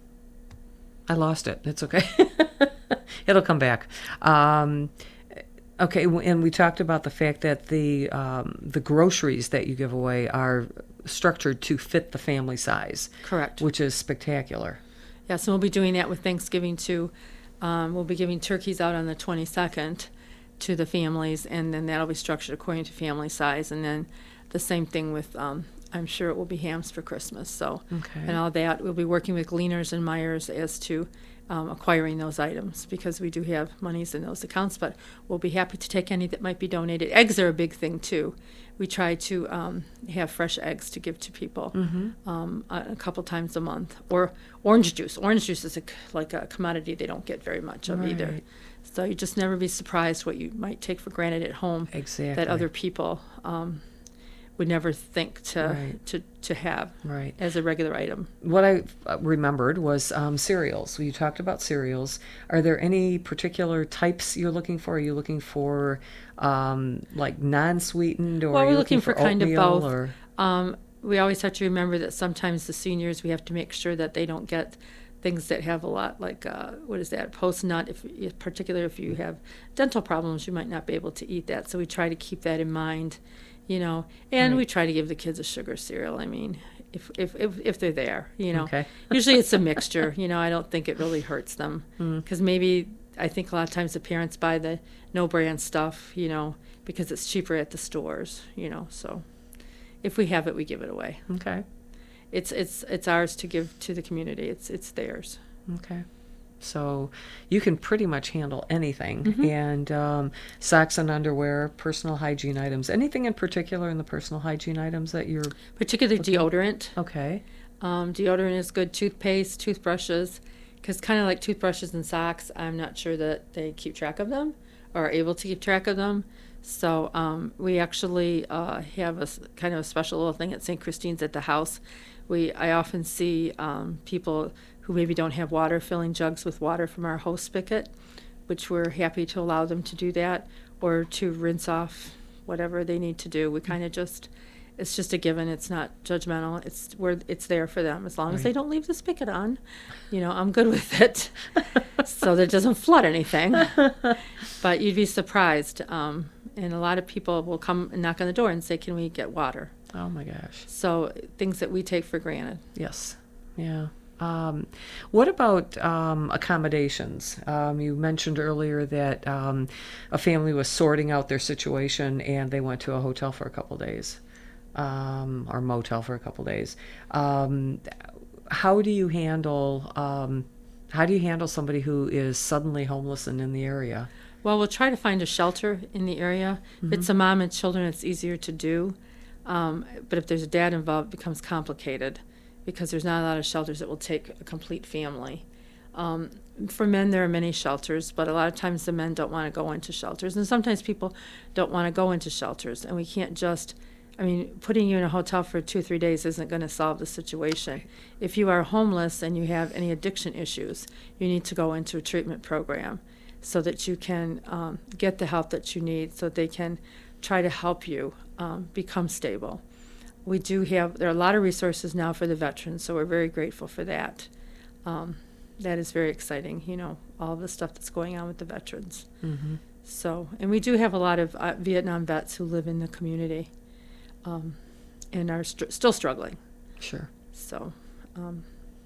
I lost it. It's okay. It'll come back. Um, okay, w- and we talked about the fact that the um, the groceries that you give away are structured to fit the family size, Correct. which is spectacular. Yes, and we'll be doing that with Thanksgiving too. Um, we'll be giving turkeys out on the twenty-second to the families, and then that'll be structured according to family size. And then the same thing with, um, I'm sure it will be hams for Christmas. So, Okay. and all that, we'll be working with Gleaners and Myers as to um, acquiring those items, because we do have monies in those accounts. But we'll be happy to take any that might be donated. Eggs are a big thing too. We try to um, have fresh eggs to give to people um, a, a couple times a month. Or orange juice. Orange juice is a, c- like a commodity they don't get very much of either. Right. So you just never be surprised what you might take for granted at home Exactly. that other people um, would never think to, Right. to to have Right. as a regular item. What I uh, remembered was um, cereals. You talked about cereals. Are there any particular types you're looking for? Are you looking for um, like non-sweetened, or Well, are you we're looking for kind of oatmeal, both. Or? Um, we always have to remember that sometimes the seniors, we have to make sure that they don't get things that have a lot, like, uh, what is that, post-nut, if, if particularly if you have dental problems, you might not be able to eat that. So we try to keep that in mind, you know, and Right. we try to give the kids a sugar cereal. I mean, if if, if, if they're there, you know. Okay. Usually it's a mixture, you know, I don't think it really hurts them, because maybe I think a lot of times the parents buy the no brand stuff, you know, because it's cheaper at the stores, you know. So if we have it, we give it away. Okay. It's it's it's ours to give to the community. It's it's theirs. Okay. So you can pretty much handle anything. Mm-hmm. And um, socks and underwear, personal hygiene items. Anything in particular in the personal hygiene items that you're... Particularly deodorant. Okay. Um, deodorant is good. Toothpaste, toothbrushes, because kind of like toothbrushes and socks, I'm not sure that they keep track of them or are able to keep track of them. So um, we actually uh, have a s- kind of a special little thing at Saint Christine's at the house. We I often see um, people who maybe don't have water filling jugs with water from our hose spigot, which we're happy to allow them to do that, or to rinse off whatever they need to do. We kind of just, it's just a given. It's not judgmental. It's where it's there for them as long as they don't leave the spigot on. You know, I'm good with it, so that it doesn't flood anything. But you'd be surprised, um, and a lot of people will come and knock on the door and say, "Can we get water?" Oh my gosh. So things that we take for granted. Yes. Yeah. Um, what about um, accommodations? Um, you mentioned earlier that um, a family was sorting out their situation and they went to a hotel for a couple days, um, or motel for a couple days. Um, how do you handle um, how do you handle somebody who is suddenly homeless and in the area? Well, we'll try to find a shelter in the area. If it's a mom and children, it's easier to do. Um, but if there's a dad involved, it becomes complicated, because there's not a lot of shelters that will take a complete family. Um, for men, there are many shelters, but a lot of times the men don't want to go into shelters. And sometimes people don't want to go into shelters. And we can't just, I mean, putting you in a hotel for two or three days isn't going to solve the situation. If you are homeless and you have any addiction issues, you need to go into a treatment program so that you can um, get the help that you need, so that they can try to help you um, become stable. We do have, there are a lot of resources now for the veterans, so we're very grateful for that. Um, that is very exciting, you know, all the stuff that's going on with the veterans. Mm-hmm. So, and we do have a lot of uh, Vietnam vets who live in the community um, and are str- still struggling. Sure. So, um,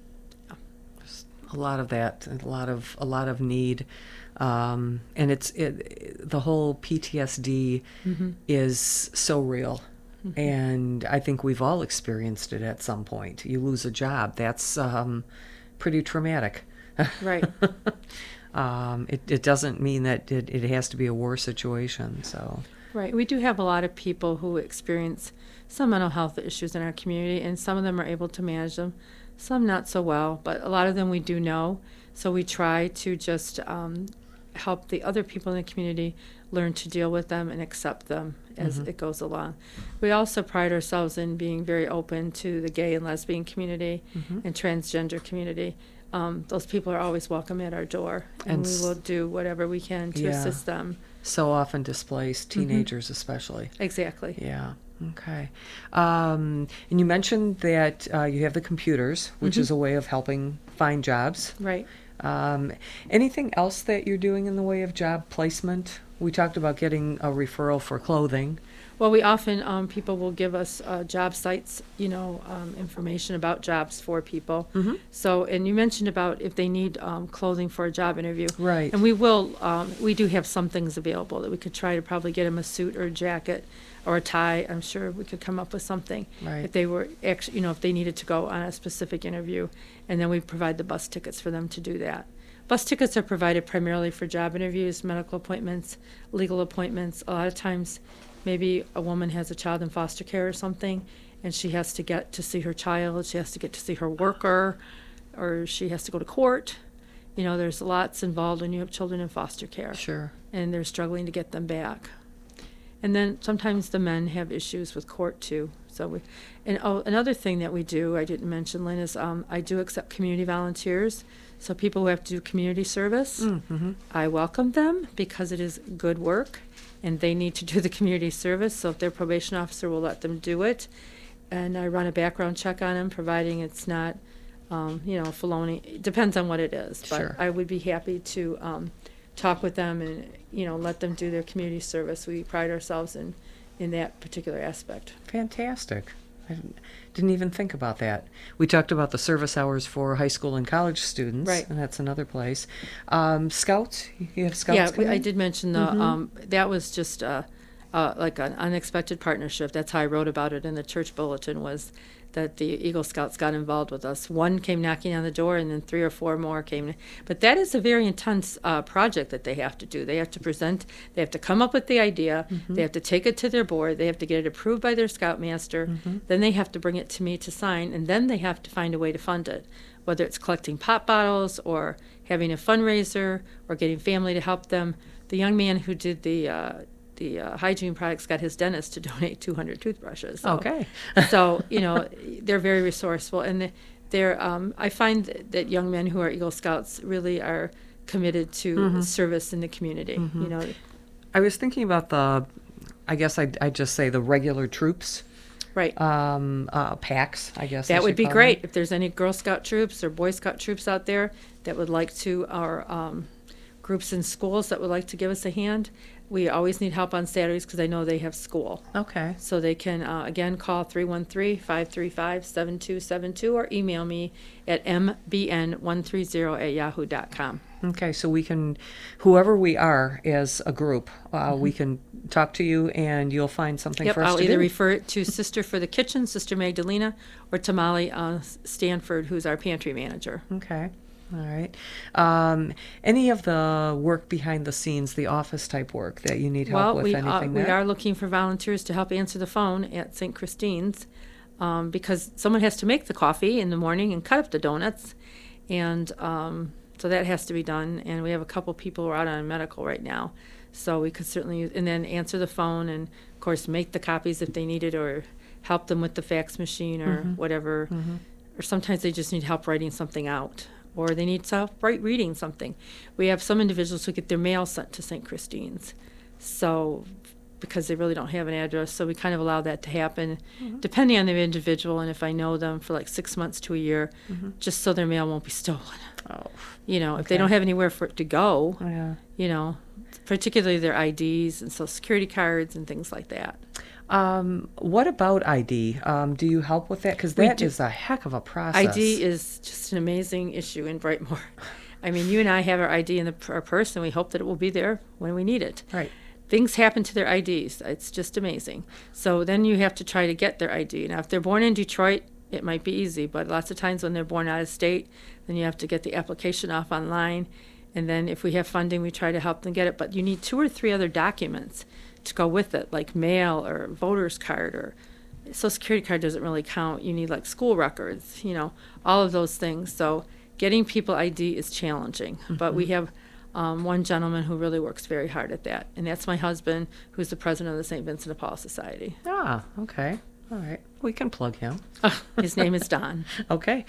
There's a lot of that, and a lot of a lot of need, um, and it's it, the whole P T S D mm-hmm. is so real. And I think we've all experienced it at some point. You lose a job, that's um, pretty traumatic. right. um, it, it doesn't mean that it, it has to be a war situation. So Right. We do have a lot of people who experience some mental health issues in our community, and some of them are able to manage them, some not so well, but a lot of them we do know. So we try to just um, help the other people in the community learn to deal with them and accept them as Mhm. it goes along. We also pride ourselves in being very open to the gay and lesbian community Mhm. and transgender community. Um, those people are always welcome at our door, and, And we s- will do whatever we can to Yeah. assist them. so often displaced, teenagers especially. Exactly. Yeah. Okay. Um, and you mentioned that uh, you have the computers, which is a way of helping find jobs. Right. Um, anything else that you're doing in the way of job placement? We talked about getting a referral for clothing. Well, we often, um, people will give us uh, job sites, you know, um, information about jobs for people. Mhm. So, and you mentioned about if they need um, clothing for a job interview. Right. And we will, um, we do have some things available that we could try to probably get them a suit or a jacket or a tie. I'm sure we could come up with something. Right. If they were, actually, you know, if they needed to go on a specific interview. And then we provide the bus tickets for them to do that. Bus tickets are provided primarily for job interviews, medical appointments, legal appointments. A lot of times, maybe a woman has a child in foster care or something, and she has to get to see her child, she has to get to see her worker, or she has to go to court. You know, there's lots involved when you have children in foster care. Sure. And they're struggling to get them back. And then sometimes the men have issues with court too. So we, and oh, another thing that we do, I didn't mention, Lynn, is um, I do accept community volunteers. So people who have to do community service, Mm-hmm. I welcome them because it is good work, and they need to do the community service. So if their probation officer will let them do it, and I run a background check on them, providing it's not, um, you know, felony. It depends on what it is, but Sure. I would be happy to um, talk with them and, you know, let them do their community service. We pride ourselves in in that particular aspect. Fantastic. I didn't, didn't even think about that. We talked about the service hours for high school and college students, Right. and that's another place. Um, Scouts, you have Scouts Yeah, coming? I did mention the, um, that was just, uh, uh, like an unexpected partnership. That's how I wrote about it in the church bulletin, was that the Eagle Scouts got involved with us. One came knocking on the door, and then three or four more came. But that is a very intense uh, project that they have to do. They have to present, they have to come up with the idea, they have to take it to their board, they have to get it approved by their scoutmaster, then they have to bring it to me to sign, and then they have to find a way to fund it, whether it's collecting pop bottles or having a fundraiser or getting family to help them. The young man who did the uh, the uh, hygiene products got his dentist to donate two hundred toothbrushes. So, Okay. so, you know, they're very resourceful. And they're, um, I find that young men who are Eagle Scouts really are committed to service in the community, you know. I was thinking about the, I guess I'd, I'd just say the regular troops, Right. um, uh, packs, I guess. I That would should be call great. them. If there's any Girl Scout troops or Boy Scout troops out there that would like to, our um, groups in schools that would like to give us a hand, we always need help on Saturdays because I know they have school. Okay. So they can, uh, again, call three one three, five three five, seven two seven two or email me at m b n one three zero at yahoo dot com. Okay, so we can, whoever we are as a group, uh, we can talk to you and you'll find something Yep, for us I'll to either do. refer it to Sister for the Kitchen, Sister Magdalena, or Tamale uh, Stanford, who's our pantry manager. Okay. All right. Um, any of the work behind the scenes, the office type work that you need help Well, with, we, anything uh, we there? are looking for volunteers to help answer the phone at Saint Christine's um, because someone has to make the coffee in the morning and cut up the donuts. And um, so that has to be done. And we have a couple people who are out on medical right now. So we could certainly use, and then answer the phone and, of course, make the copies if they need it or help them with the fax machine or whatever. Or sometimes they just need help writing something out. Or they need help right reading something. We have some individuals who get their mail sent to Saint Christine's, so because they really don't have an address, so we kind of allow that to happen, depending on the individual, and if I know them for like six months to a year, just so their mail won't be stolen. Oh, You know, if they Okay. don't have anywhere for it to go, yeah. you know, particularly their I Ds and social security cards and things like that. Um, what about I D? Um, do you help with that? Because We that do- is a heck of a process. I D is just an amazing issue in Brightmoor. I mean, you and I have our I D in the, our purse, and we hope that it will be there when we need it. Right. Things happen to their I Ds. It's just amazing. So then you have to try to get their I D. Now, if they're born in Detroit, it might be easy, but lots of times when they're born out of state, then you have to get the application off online. And then if we have funding, we try to help them get it. But you need two or three other documents to go with it, like mail or voter's card, or social security card doesn't really count. You need like school records, you know, all of those things. So getting people I D is challenging. But we have um, one gentleman who really works very hard at that, and that's my husband, who's the president of the Saint Vincent de Paul Society. Ah, okay. All right. We can plug him. His name is Don. Okay.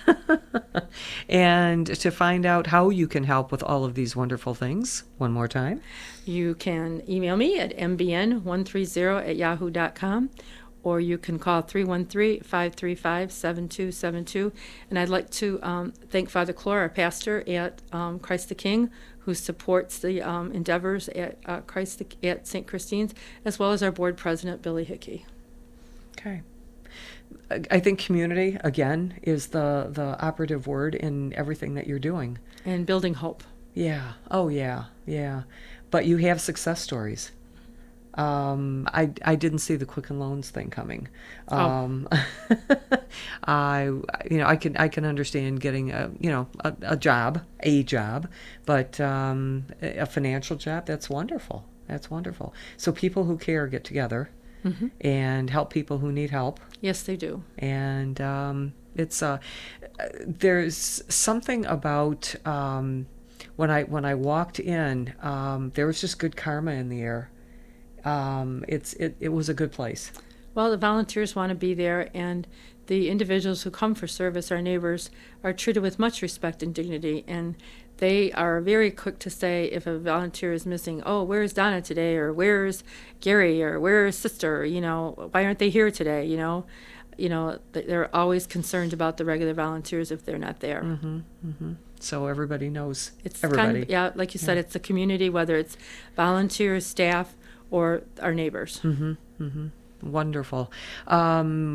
And to find out how you can help with all of these wonderful things, one more time. You can email me at m b n one three zero at yahoo dot com, or you can call three one three, five three five, seven two seven two. And I'd like to um, thank Father Clore, our pastor at um, Christ the King, who supports the um, endeavors at uh, Christ the, at Saint Christine's, as well as our board president, Billy Hickey. Okay. I- I think community, again, is the, the operative word in everything that you're doing. And building hope. Yeah. Oh, yeah. Yeah. But you have success stories. Um, I, I didn't see the Quicken Loans thing coming. Oh. Um, I, you know, I can, I can understand getting a, you know, a, a job, a job, but, um, a a financial job, that's wonderful. That's wonderful. So people who care get together and help people who need help. Yes, they do. And um, it's uh, there's something about um, when I when I walked in, um, there was just good karma in the air. Um, it's it, it was a good place. Well, the volunteers want to be there, and the individuals who come for service, our neighbors, are treated with much respect and dignity, and they are very quick to say if a volunteer is missing, oh, where's Donna today, or where's Gary, or where's Sister, you know, why aren't they here today, you know? You know, th- they're always concerned about the regular volunteers if they're not there. So everybody knows It's everybody. kind of, yeah, like you said, it's the community, whether it's volunteers, staff, or our neighbors. Wonderful. Um,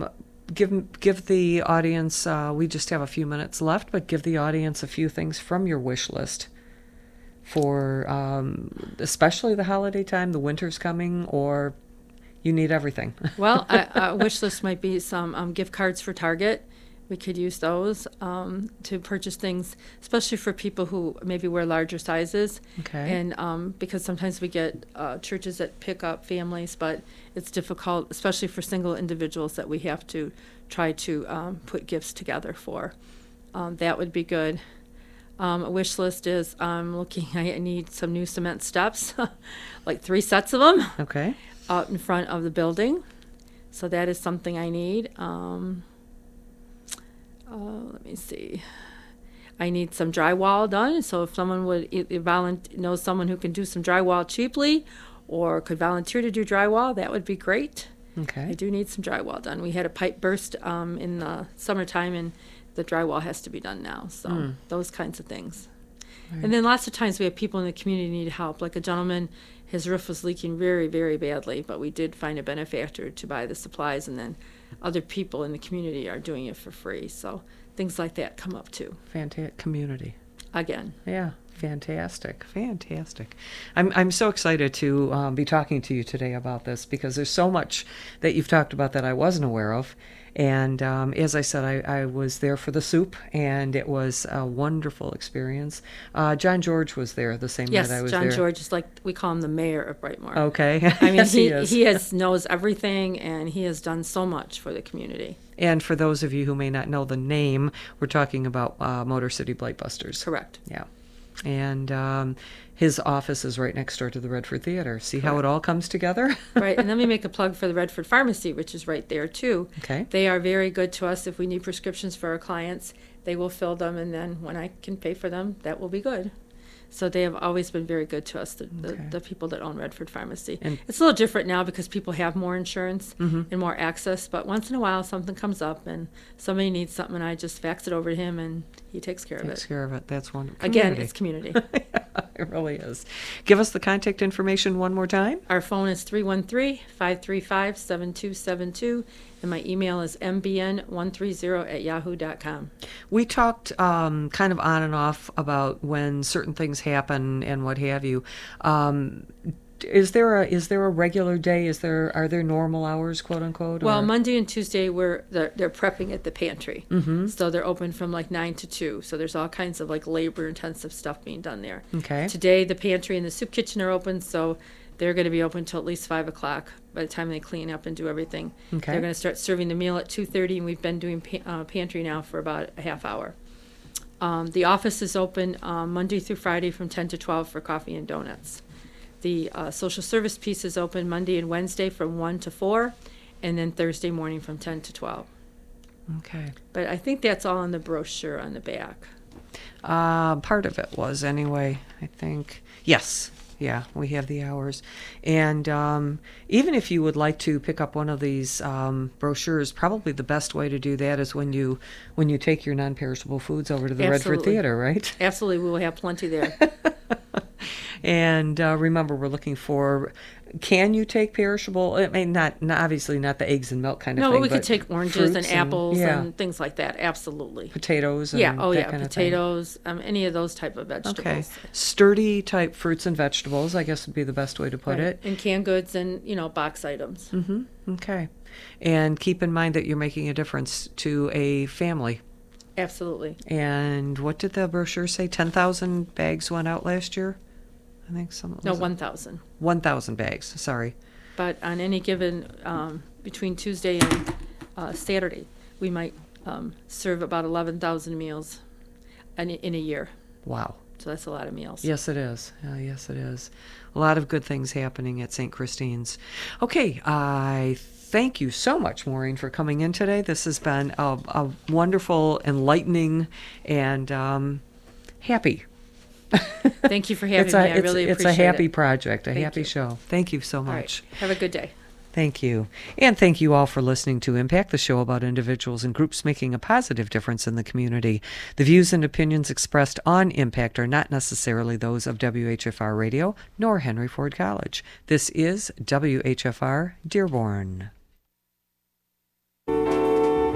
give give the audience, uh, we just have a few minutes left, but give the audience a few things from your wish list for um, especially the holiday time, the winter's coming, or you need everything. Well, a, a wish list might be some um, gift cards for Target. We could use those um, to purchase things, especially for people who maybe wear larger sizes. Okay. And um, because sometimes we get uh, churches that pick up families, but it's difficult, especially for single individuals that we have to try to um, put gifts together for. Um, that would be good. Um, a wish list is I'm looking, I need some new cement steps, like three sets of them. Okay. Out in front of the building. So that is something I need. Um, Uh, let me see. I need some drywall done. So if someone would e- e- volunteer, knows someone who can do some drywall cheaply, or could volunteer to do drywall, that would be great. Okay. I do need some drywall done. We had a pipe burst um, in the summertime, and the drywall has to be done now. So Mm. those kinds of things. And then lots of times we have people in the community need help. Like a gentleman, his roof was leaking very, very badly, but we did find a benefactor to buy the supplies, and then other people in the community are doing it for free. So things like that come up too. Fantastic community. Again. Yeah, fantastic, fantastic. I'm I'm so excited to um, be talking to you today about this, because there's so much that you've talked about that I wasn't aware of. And um, as I said, I, I was there for the soup, and it was a wonderful experience. Uh, John George was there the same Yes, night I was John there. George is like, we call him the mayor of Brightmoor. Okay. I mean, Yes, he, he is. he has knows everything, and he has done so much for the community. And for those of you who may not know the name, we're talking about uh, Motor City Blightbusters. Correct. Yeah. And um, his office is right next door to the Redford Theater. See how it all comes together? Right, and let me make a plug for the Redford Pharmacy, which is right there too. Okay. They are very good to us. If we need prescriptions for our clients, they will fill them, and then when I can pay for them, that will be good. So they have always been very good to us, the, the, Okay. the people that own Redford Pharmacy. And- it's a little different now because people have more insurance Mm-hmm. and more access, but once in a while something comes up and somebody needs something, and I just fax it over to him, and he takes care Takes of it. care of it. That's wonderful. Again, it's community. It really is. Give us the contact information one more time. Our phone is three one three, five three five, seven two seven two, and my email is m b n one three zero at yahoo dot com. We talked um, kind of on and off about when certain things happen and what have you. Um, is there a is there a regular day? Is there are there normal hours, quote unquote? Well, or- Monday and Tuesday we're they're, they're prepping at the pantry, Mm-hmm. so they're open from like nine to two. So there's all kinds of like labor intensive stuff being done there. Okay. Today the pantry and the soup kitchen are open, so they're going to be open till at least five o'clock. By the time they clean up and do everything, Okay. they're going to start serving the meal at two thirty, and we've been doing pa- uh, pantry now for about a half hour. Um, the office is open um, Monday through Friday from ten to twelve for coffee and donuts. The uh, social service piece is open Monday and Wednesday from one to four, and then Thursday morning from ten to twelve. Okay. But I think that's all in the brochure on the back. Uh, part of it was anyway, I think. Yes. Yeah, we have the hours. And um, even if you would like to pick up one of these um, brochures, probably the best way to do that is when you when you take your non-perishable foods over to the Redford Absolutely. Theater, right? Absolutely, we will have plenty there. And uh, remember, we're looking for, can you take perishable? I mean, not, not obviously not the eggs and milk kind of No, thing. but we could but take oranges and fruits apples yeah, and things like that. Absolutely. potatoes and Yeah. Oh, that yeah. kind of thing. Potatoes. Um, any of those type of vegetables. Okay. Sturdy type fruits and vegetables, I guess would be the best way to put Right. it. And canned goods and you know box items. Mm-hmm. Okay. And keep in mind that you're making a difference to a family. Absolutely. And what did the brochure say? ten thousand bags went out last year? I think some. No, one thousand. one thousand bags, sorry. But on any given um, between Tuesday and uh, Saturday, we might um, serve about eleven thousand meals in, in a year. Wow. So that's a lot of meals. Yes, it is. Uh, yes, it is. A lot of good things happening at Saint Christine's. Okay, I thank you so much, Maureen, for coming in today. This has been a, a wonderful, enlightening, and um, happy. Thank you for having it's me. a, I it's, really it's appreciate a happy it. project, a Thank happy you. show. Thank you so All much. right. Have a good day. Thank you. And thank you all for listening to Impact, the show about individuals and groups making a positive difference in the community. The views and opinions expressed on Impact are not necessarily those of W H F R Radio nor Henry Ford College. This is W H F R Dearborn.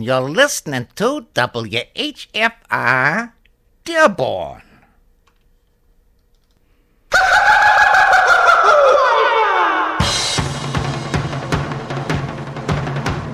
You're listening to W H F R Dearborn.